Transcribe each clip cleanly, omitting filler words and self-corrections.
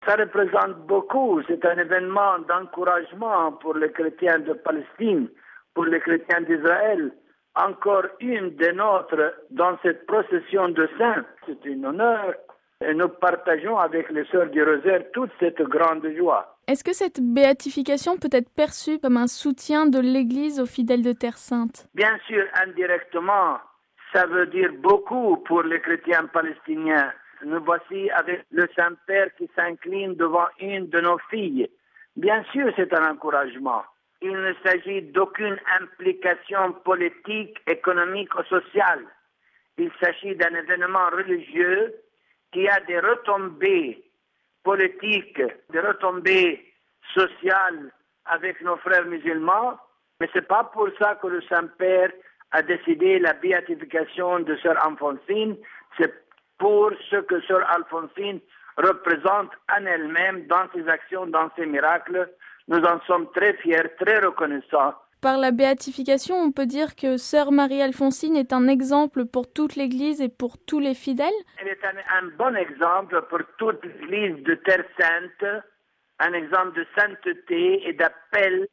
Ça représente beaucoup. C'est un événement d'encouragement pour les chrétiens de Palestine, pour les chrétiens d'Israël. Encore une des nôtres dans cette procession de saints. C'est un honneur. Et nous partageons avec les sœurs du Rosaire toute cette grande joie. Est-ce que cette béatification peut être perçue comme un soutien de l'Église aux fidèles de Terre Sainte? Bien sûr, indirectement, ça veut dire beaucoup pour les chrétiens palestiniens. Nous voici avec le Saint-Père qui s'incline devant une de nos filles. Bien sûr, c'est un encouragement. Il ne s'agit d'aucune implication politique, économique ou sociale. Il s'agit d'un événement religieux qui a des retombées politiques, des retombées sociales avec nos frères musulmans. Mais ce n'est pas pour ça que le Saint-Père a décidé la béatification de Sœur Alphonsine. C'est pour ce que Sœur Alphonsine représente en elle-même dans ses actions, dans ses miracles. Nous en sommes très fiers, très reconnaissants. Par la béatification, on peut dire que Sœur Marie-Alphonsine est un exemple pour toute l'Église et pour tous les fidèles? Elle est un bon exemple pour toute l'Église de Terre Sainte, un exemple de sainteté et d'appel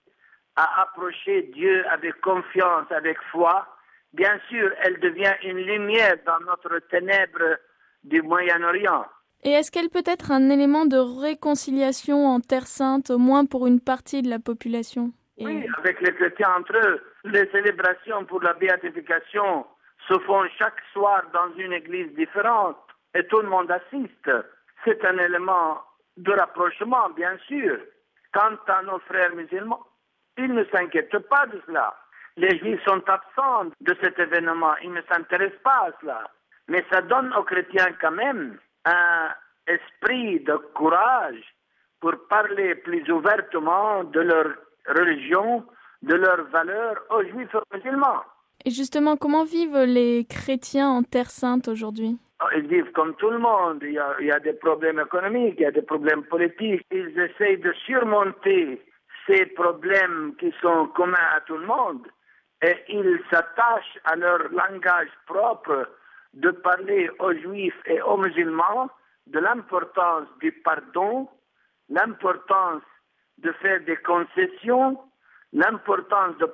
à approcher Dieu avec confiance, avec foi. Bien sûr, elle devient une lumière dans notre ténèbre du Moyen-Orient. Et est-ce qu'elle peut être un élément de réconciliation en Terre Sainte, au moins pour une partie de la population? Oui, avec les chrétiens entre eux. Les célébrations pour la béatification se font chaque soir dans une église différente et tout le monde assiste. C'est un élément de rapprochement, bien sûr. Quant à nos frères musulmans, ils ne s'inquiètent pas de cela. Les Juifs sont absents de cet événement. Ils ne s'intéressent pas à cela. Mais ça donne aux chrétiens quand même un esprit de courage pour parler plus ouvertement de leur religion, de leurs valeurs aux Juifs et aux musulmans. Et justement, comment vivent les chrétiens en Terre Sainte aujourd'hui? Ils vivent comme tout le monde. Il y a des problèmes économiques, il y a des problèmes politiques. Ils essayent de surmonter ces problèmes qui sont communs à tout le monde et ils s'attachent à leur langage propre de parler aux Juifs et aux musulmans de l'importance du pardon, l'importance de faire des concessions, l'importance de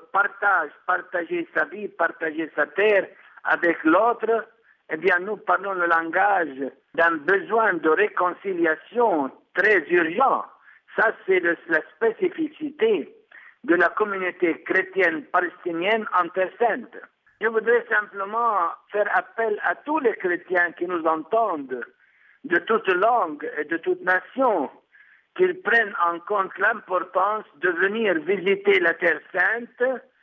partager sa vie, partager sa terre avec l'autre. Eh bien, nous parlons le langage d'un besoin de réconciliation très urgent. Ça, c'est la spécificité de la communauté chrétienne palestinienne en Terre Sainte. Je voudrais simplement faire appel à tous les chrétiens qui nous entendent, de toute langue et de toute nation, qu'ils prennent en compte l'importance de venir visiter la Terre Sainte,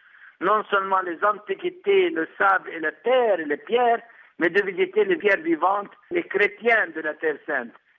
non seulement les antiquités, le sable et la terre et les pierres, mais de visiter les pierres vivantes, les chrétiens de la Terre Sainte.